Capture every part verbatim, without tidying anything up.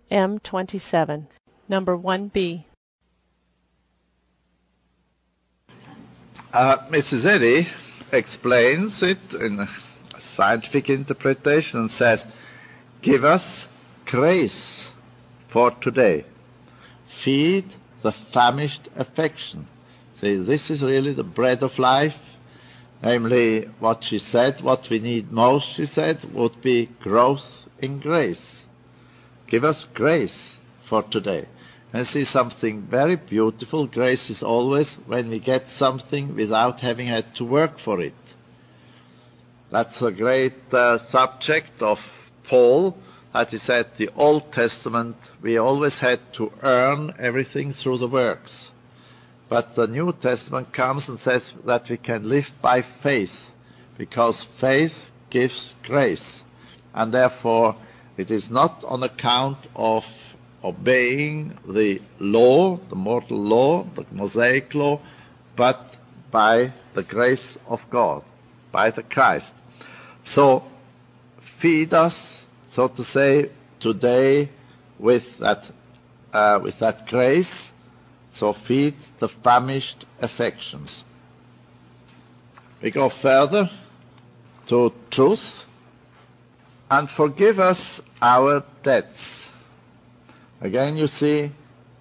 M twenty-seven, number one B. Uh, Missus Eddy explains it in a scientific interpretation and says, give us grace for today. Feed the famished affection. See, this is really the bread of life. Namely, what she said, what we need most, she said, would be growth in grace. Give us grace for today. And see something very beautiful. Grace is always when we get something without having had to work for it. That's a great uh, subject of Paul, that he said the Old Testament, we always had to earn everything through the works. But the New Testament comes and says that we can live by faith, because faith gives grace. And therefore, it is not on account of obeying the law, the mortal law, the Mosaic law, but by the grace of God, by the Christ. So, feed us, so to say, today with that, uh, with that grace. So feed the famished affections. We go further to truth. And forgive us our debts. Again, you see,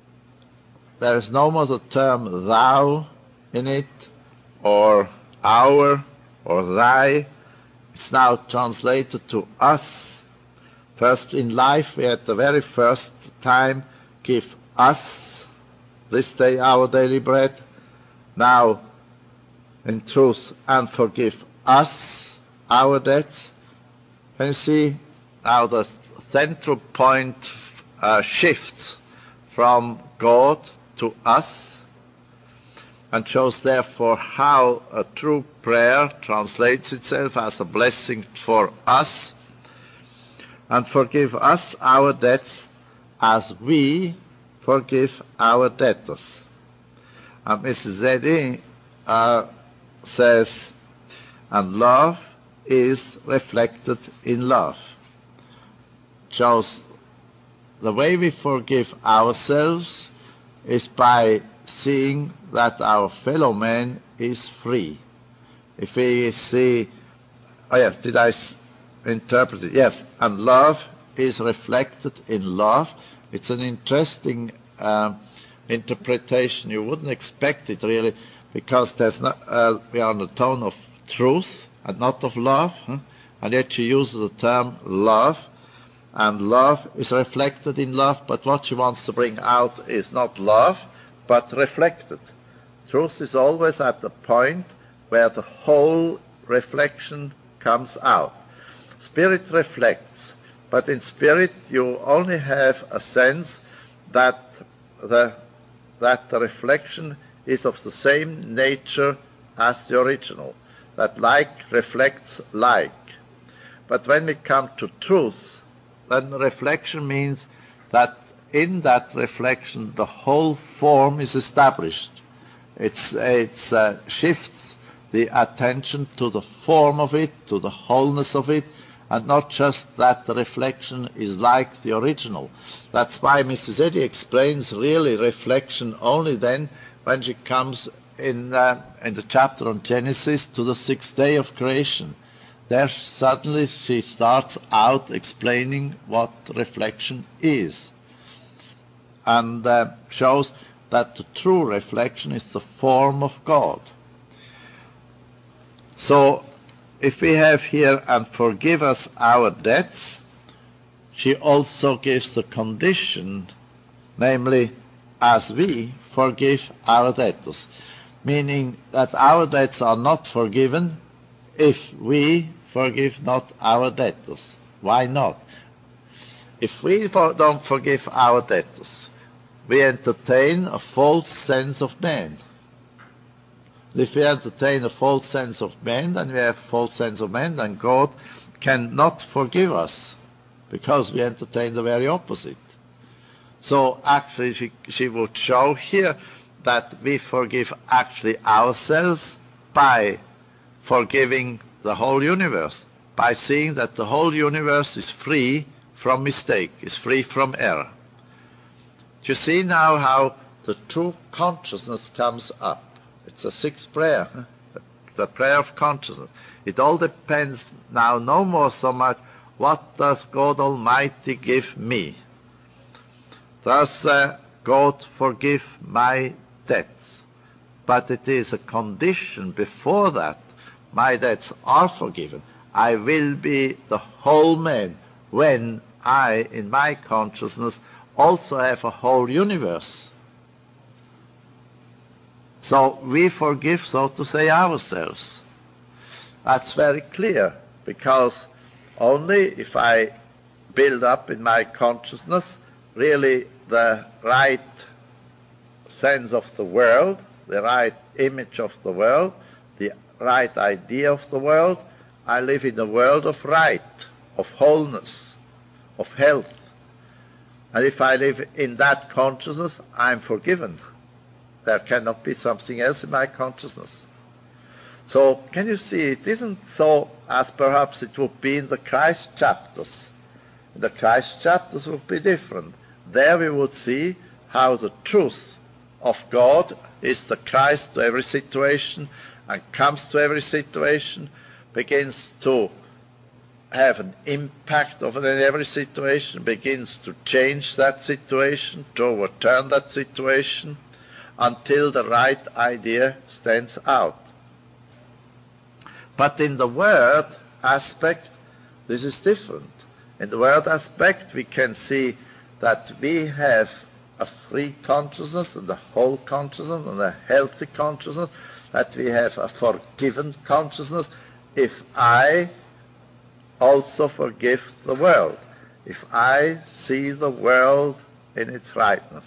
there is no more the term thou in it, or our, or thy. It's now translated to us. First in life, we at the very first time give us this day our daily bread. Now, in truth, and forgive us our debts. Can you see how the central point uh, shifts from God to us, and shows therefore how a true prayer translates itself as a blessing for us. And forgive us our debts as we forgive our debtors. And Missus Eddy uh, says, and love is reflected in love. Shows the way we forgive ourselves is by seeing that our fellow man is free. If we see, oh yes, did I s- interpret it? Yes, and love is reflected in love. It's an interesting uh, interpretation. You wouldn't expect it really, because there's not, uh, we are on the tone of truth and not of love, huh? And yet she uses the term love, and love is reflected in love, but what she wants to bring out is not love, but reflected. Truth is always at the point where the whole reflection comes out. Spirit reflects, but in spirit you only have a sense that the, that the reflection is of the same nature as the original, that like reflects like. But when we come to truth, then reflection means that in that reflection the whole form is established. It's, it's uh, shifts the attention to the form of it, to the wholeness of it, and not just that the reflection is like the original. That's why Missus Eddy explains really reflection only then when she comes in, uh, in the chapter on Genesis to the sixth day of creation. There suddenly she starts out explaining what reflection is, and uh, shows that the true reflection is the form of God. So, if we have here, and forgive us our debts, she also gives the condition, namely, as we forgive our debtors, meaning that our debts are not forgiven if we forgive not our debtors. Why not? If we for, don't forgive our debtors, we entertain a false sense of man. If we entertain a false sense of man, then we have a false sense of man, then God cannot forgive us, because we entertain the very opposite. So actually she, she would show here that we forgive actually ourselves by forgiving the whole universe, by seeing that the whole universe is free from mistake, is free from error. You see now how the true consciousness comes up. It's a sixth prayer, huh? The prayer of consciousness. It all depends now no more so much, what does God Almighty give me? Does uh, God forgive my debts? But it is a condition before that. My debts are forgiven. I will be the whole man when I, in my consciousness, also have a whole universe. So we forgive, so to say, ourselves. That's very clear, because only if I build up in my consciousness really the right sense of the world, the right image of the world, the right idea of the world, I live in a world of right, of wholeness, of health. And if I live in that consciousness, I'm forgiven. There cannot be something else in my consciousness. So, can you see, it isn't so as perhaps it would be in the Christ chapters. In the Christ chapters would be different. There we would see how the truth of God is the Christ to every situation and comes to every situation, begins to have an impact over every situation, begins to change that situation, to overturn that situation, until the right idea stands out. But in the word aspect, this is different. In the word aspect, we can see that we have a free consciousness and a whole consciousness and a healthy consciousness, that we have a forgiven consciousness if I also forgive the world, if I see the world in its rightness.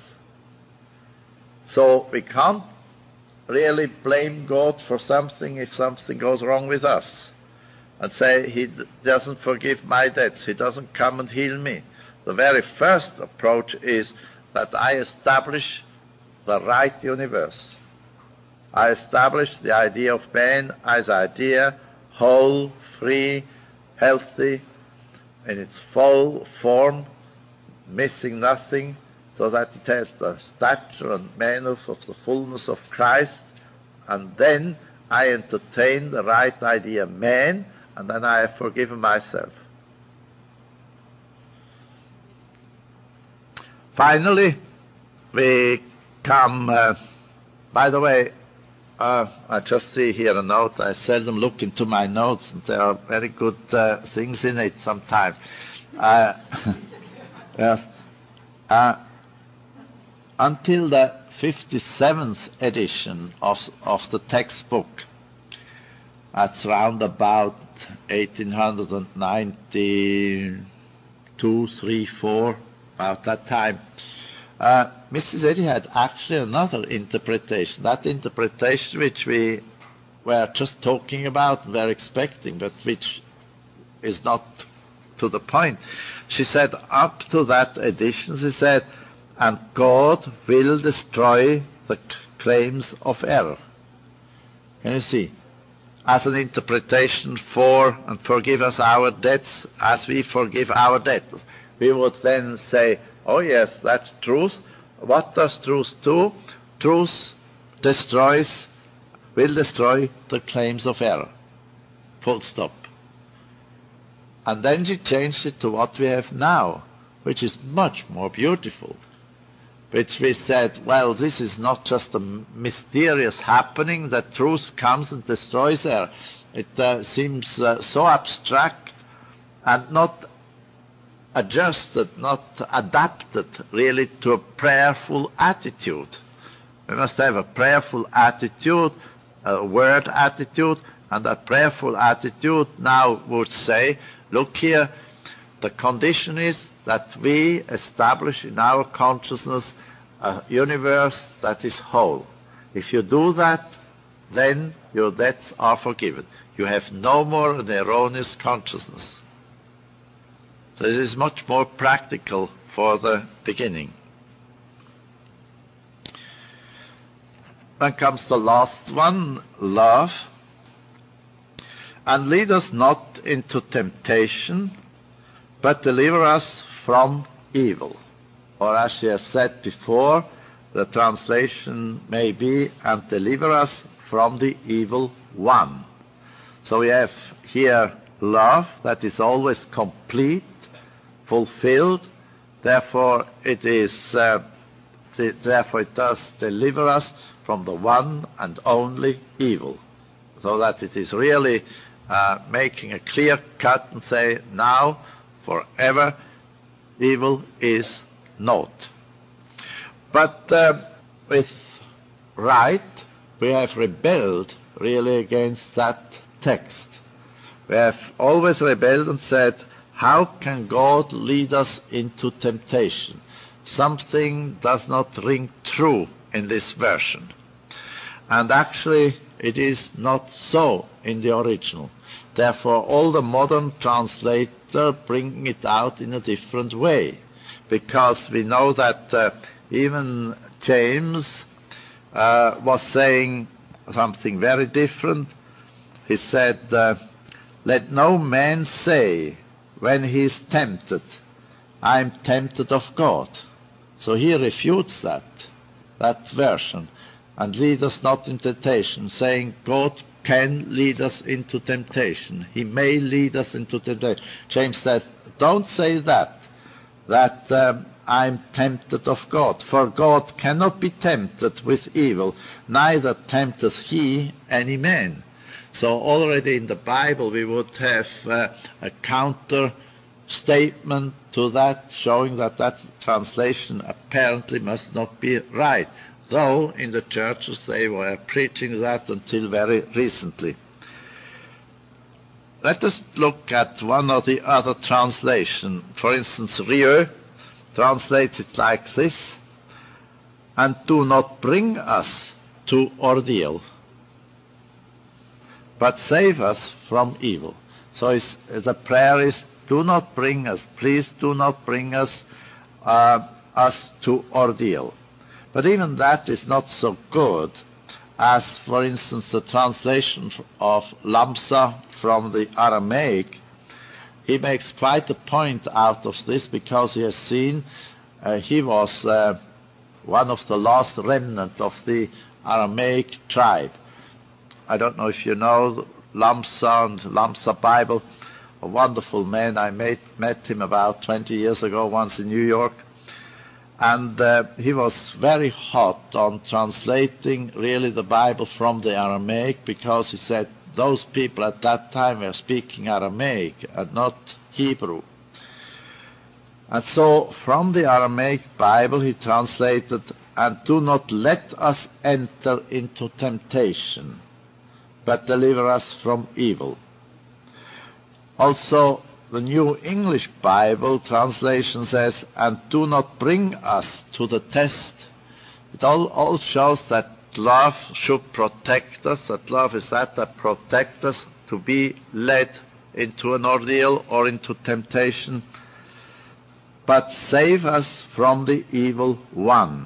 So we can't really blame God for something if something goes wrong with us, and say he d- doesn't forgive my debts, he doesn't come and heal me. The very first approach is that I establish the right universe. I establish the idea of man as idea, whole, free, healthy, in its full form, missing nothing, so that it has the stature and manners of the fullness of Christ. And then I entertain the right idea, man, and then I have forgiven myself. Finally, we come, uh, by the way, uh, I just see here a note. I seldom look into my notes, and there are very good uh, things in it sometimes. Uh, yeah, uh, until the fifty-seventh edition of, of the textbook, that's round about eighteen ninety-two, three, four, about that time, uh, Missus Eddy had actually another interpretation. That interpretation which we were just talking about, were expecting, but which is not to the point. She said, up to that edition, she said, and God will destroy the claims of error. Can you see? As an interpretation for and forgive us our debts as we forgive our debtors. We would then say, oh yes, that's truth. What does truth do? Truth destroys, will destroy the claims of error. Full stop. And then she changed it to what we have now, which is much more beautiful. Which we said, well, this is not just a mysterious happening that truth comes and destroys error. It uh, seems uh, so abstract and not adjusted, not adapted really to a prayerful attitude. We must have a prayerful attitude, a word attitude, and a prayerful attitude now would say, look here, the condition is that we establish in our consciousness a universe that is whole. If you do that, then your debts are forgiven. You have no more an erroneous consciousness. So this is much more practical for the beginning. Then comes the last one, love. And lead us not into temptation, but deliver us from evil. or as she has said before, the translation may be, and deliver us from the evil one. So we have here love that is always complete, fulfilled. Therefore it is, uh, th- therefore it does deliver us from the one and only evil. So that it is really uh, making a clear cut and say, now, forever, evil is not. But uh, with right, we have rebelled really against that text. We have always rebelled and said, how can God lead us into temptation? Something does not ring true in this version. And actually, it is not so in the original. Therefore, all the modern translators bring it out in a different way, because we know that uh, even James uh, was saying something very different. He said, uh, let no man say when he is tempted, I am tempted of God. So he refutes that, that version, and lead us not into temptation, saying God can lead us into temptation. He may lead us into temptation. James said, don't say that, that um, I'm tempted of God, for God cannot be tempted with evil, neither tempteth he any man. So already in the Bible we would have uh, a counter statement to that, showing that that translation apparently must not be right, though in the churches they were preaching that until very recently. Let us look at one or the other translation. For instance, Rieu translates it like this, and do not bring us to ordeal, but save us from evil. So the prayer is, do not bring us, please do not bring us, uh, us to ordeal. But even that is not so good as, for instance, the translation of Lamsa from the Aramaic. He makes quite a point out of this, because he has seen, uh, he was uh, one of the last remnant of the Aramaic tribe. I don't know if you know Lamsa and Lamsa Bible, a wonderful man. I met, met him about twenty years ago once in New York. And uh, he was very hot on translating really the Bible from the Aramaic, because he said those people at that time were speaking Aramaic and not Hebrew. And so from the Aramaic Bible he translated, and do not let us enter into temptation, but deliver us from evil. Also, the New English Bible translation says, and do not bring us to the test. It all, all shows that love should protect us, that love is that that protects us to be led into an ordeal or into temptation, but save us from the evil one.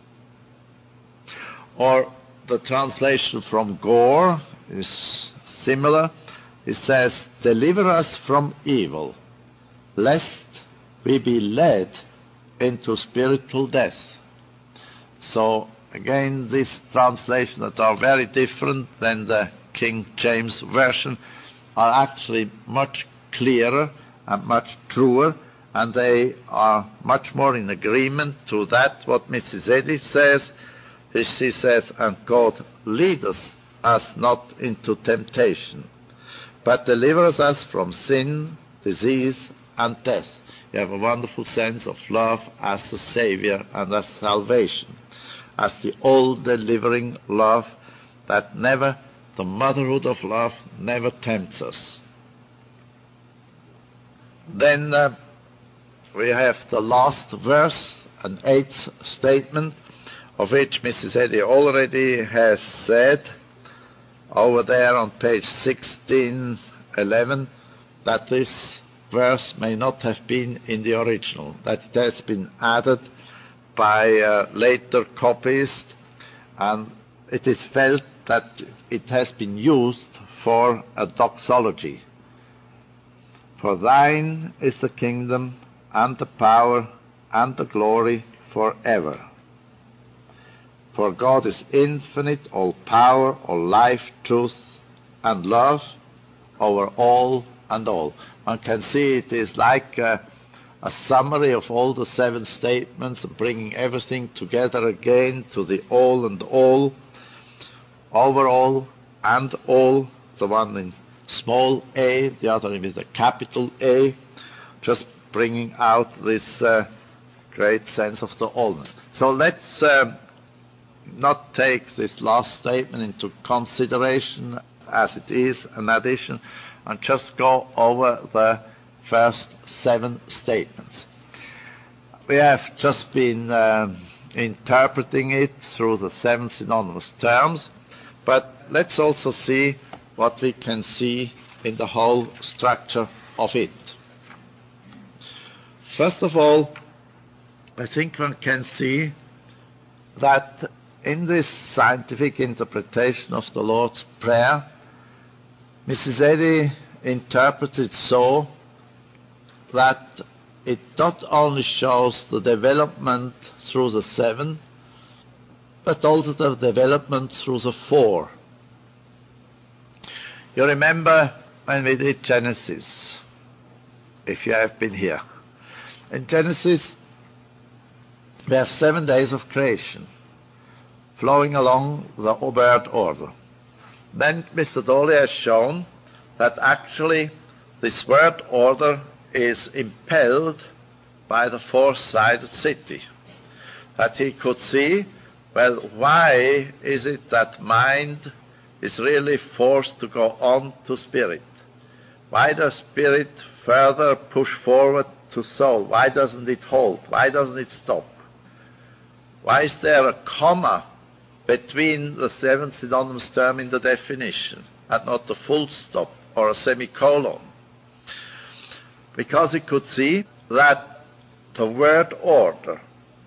Or the translation from Gore is similar. It says, deliver us from evil, lest we be led into spiritual death. So again, these translations that are very different than the King James Version are actually much clearer and much truer, and they are much more in agreement to that what Missus Eddy says. She says, and God leadeth us not into temptation, but delivers us from sin, disease, and death. You have a wonderful sense of love as a Savior and as salvation, as the all-delivering love that never, the motherhood of love, never tempts us. Then uh, we have the last verse, an eighth statement, of which Missus Eddy already has said over there on page sixteen eleven, that this verse may not have been in the original, that it has been added by uh, later copyists, and it is felt that it has been used for a doxology. For thine is the kingdom and the power and the glory forever. For God is infinite, all power, all life, truth, and love over all and all. One can see it is like a, a summary of all the seven statements, bringing everything together again to the all and all, over all and all, the one in small a, the other with a capital A, just bringing out this uh, great sense of the allness. So let's um, not take this last statement into consideration as it is an addition, and just go over the first seven statements. We have just been um, interpreting it through the seven synonymous terms, but let's also see what we can see in the whole structure of it. First of all, I think one can see that in this scientific interpretation of the Lord's Prayer, Missus Eddy interprets it so that it not only shows the development through the seven, but also the development through the four. You remember when we did Genesis, if you have been here. In Genesis, we have seven days of creation, flowing along the word order. Then Mister Dawley has shown that actually this word order is impelled by the four-sided city. That he could see, well, why is it that mind is really forced to go on to spirit? Why does spirit further push forward to soul? Why doesn't it hold? Why doesn't it stop? Why is there a comma between the seven synonymous terms in the definition and not a full stop or a semicolon? Because he could see that the word order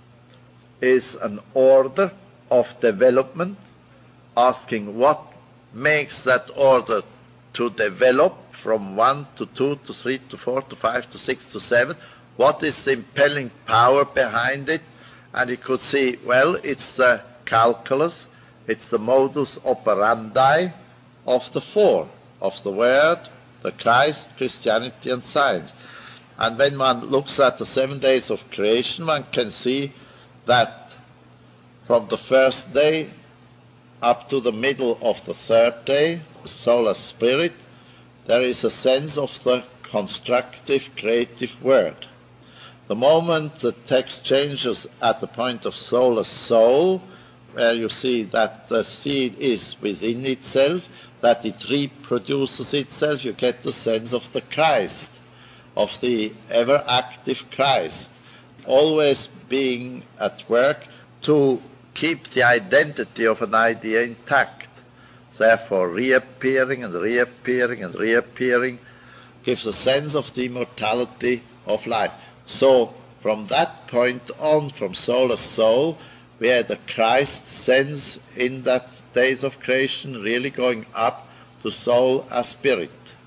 is an order of development, asking what makes that order to develop from one to two to three to four to five to six to seven. What is the impelling power behind it? And he could see, well, it's the calculus, it's the modus operandi of the four, of the Word, the Christ, Christianity, and science. And when one looks at the seven days of creation, one can see that from the first day up to the middle of the third day, solar spirit, there is a sense of the constructive, creative word. The moment the text changes at the point of solar soul, where you see that the seed is within itself, that it reproduces itself, you get the sense of the Christ, of the ever-active Christ, always being at work to keep the identity of an idea intact. Therefore, reappearing and reappearing and reappearing gives a sense of the immortality of life. So, from that point on, from soul as soul, we had a Christ sense in that days of creation, really going up to soul as spirit.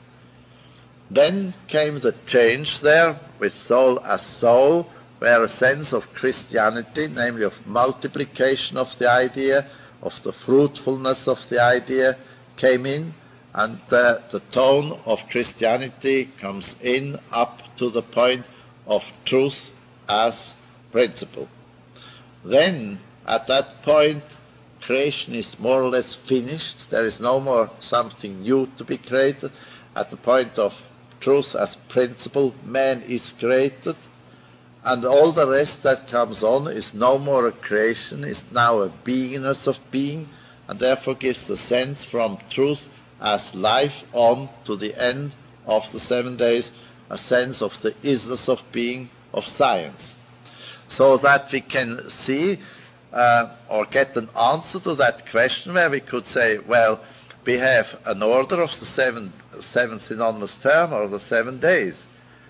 Then came the change there with soul as soul, where a sense of Christianity, namely of multiplication of the idea, of the fruitfulness of the idea, came in, and uh, the tone of Christianity comes in up to the point of truth as principle. Then, at that point, creation is more or less finished. There is no more something new to be created. At the point of truth as principle, man is created, and all the rest that comes on is no more a creation, is now a beingness of being, and therefore gives the sense from truth as life on to the end of the seven days, a sense of the isness of being of science. So that we can see uh, or get an answer to that question where we could say, well, we have an order of the seven, seven synonymous term or the seven days,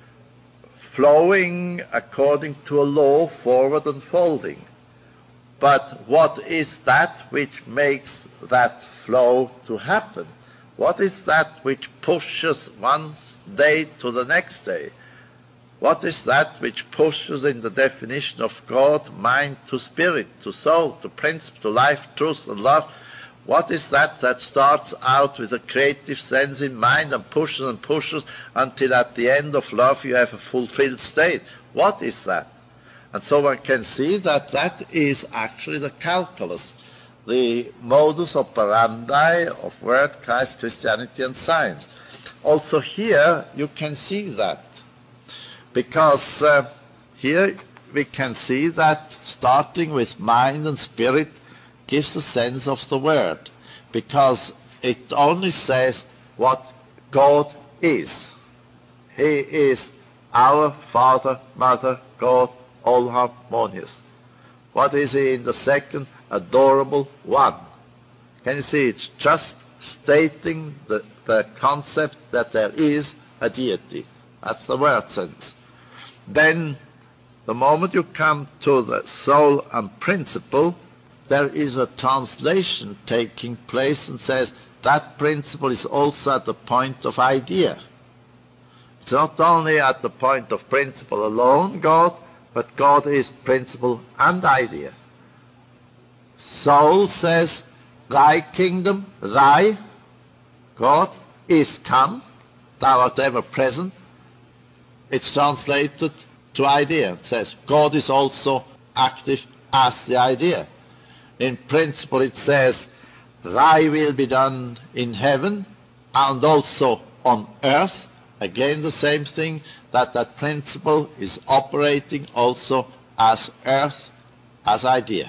flowing according to a law, forward unfolding. But what is that which makes that flow to happen? What is that which pushes one day to the next day? What is that which pushes in the definition of God, mind to spirit, to soul, to principle, to life, truth, and love? What is that that starts out with a creative sense in mind and pushes and pushes until at the end of love you have a fulfilled state? What is that? And so one can see that that is actually the calculus, the modus operandi of Word, Christ, Christianity, and science. Also here you can see that, because uh, here we can see that starting with mind and spirit gives a sense of the Word, because it only says what God is. He is our Father, Mother, God, all harmonious. What is he in the second? Adorable One. Can you see? It's just stating the, the concept that there is a deity. That's the word sense. Then, the moment you come to the soul and principle, there is a translation taking place and says that principle is also at the point of idea. It's not only at the point of principle alone, God, but God is principle and idea. Soul says, thy kingdom, thy, God, is come, thou art ever present. It's translated to idea. It says, God is also active as the idea. In principle it says, thy will be done in heaven and also on earth. Again the same thing, that that principle is operating also as earth, as idea.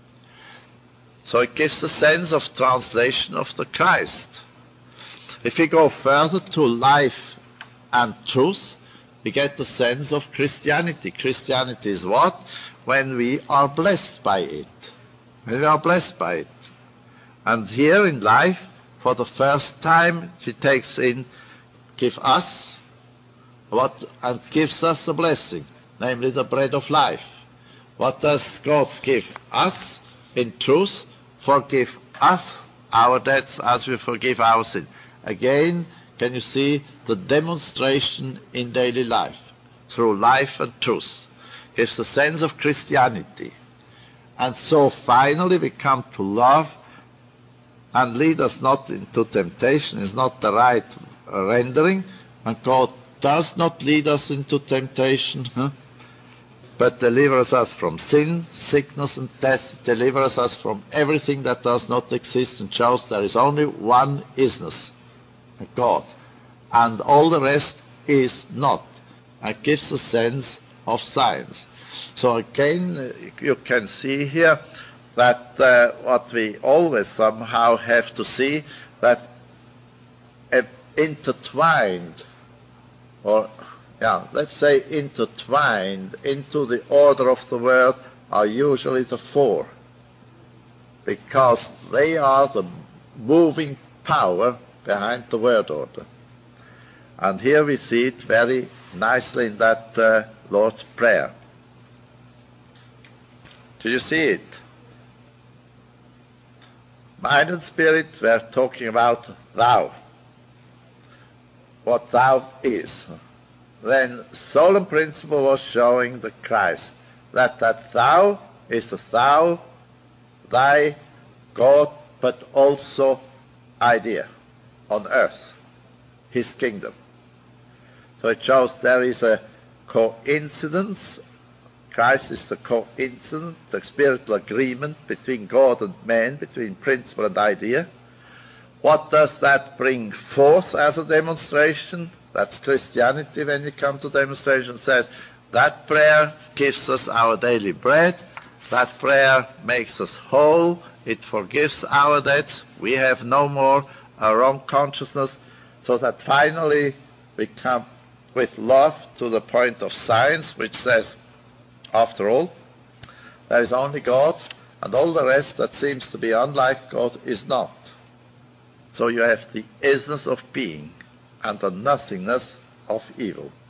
So it gives a sense of translation of the Christ. If we go further to life and truth, we get the sense of Christianity. Christianity is what? When we are blessed by it. When we are blessed by it. And here in life, for the first time, she takes in, give us what, and gives us a blessing, namely the bread of life. What does God give us? In truth, forgive us our debts as we forgive our sins. Again, can you see the demonstration in daily life through life and truth? Gives the sense of Christianity. And so finally we come to love, and lead us not into temptation is not the right rendering, and God does not lead us into temptation, huh? but delivers us from sin, sickness, and death, delivers us from everything that does not exist, and shows there is only one isness, God, and all the rest is not, and gives a sense of science. So again, you can see here that uh, what we always somehow have to see, that uh, intertwined, or yeah, let's say intertwined into the order of the word are usually the four, because they are the moving power behind the word order. And here we see it very nicely in that uh, Lord's Prayer. Do you see it? Mind and spirit were talking about thou, what thou is. Then soul and principle was showing the Christ, that that thou is the thou, thy, God, but also idea on earth, his kingdom. So it shows there is a coincidence. Christ is the coincidence, the spiritual agreement between God and man, between principle and idea. What does that bring forth as a demonstration? That's Christianity. When we come to demonstration, it says that prayer gives us our daily bread, that prayer makes us whole, it forgives our debts, we have no more a wrong consciousness, so that finally we come with love to the point of science, which says, after all, there is only God, and all the rest that seems to be unlike God is not. So you have the isness of being and the nothingness of evil.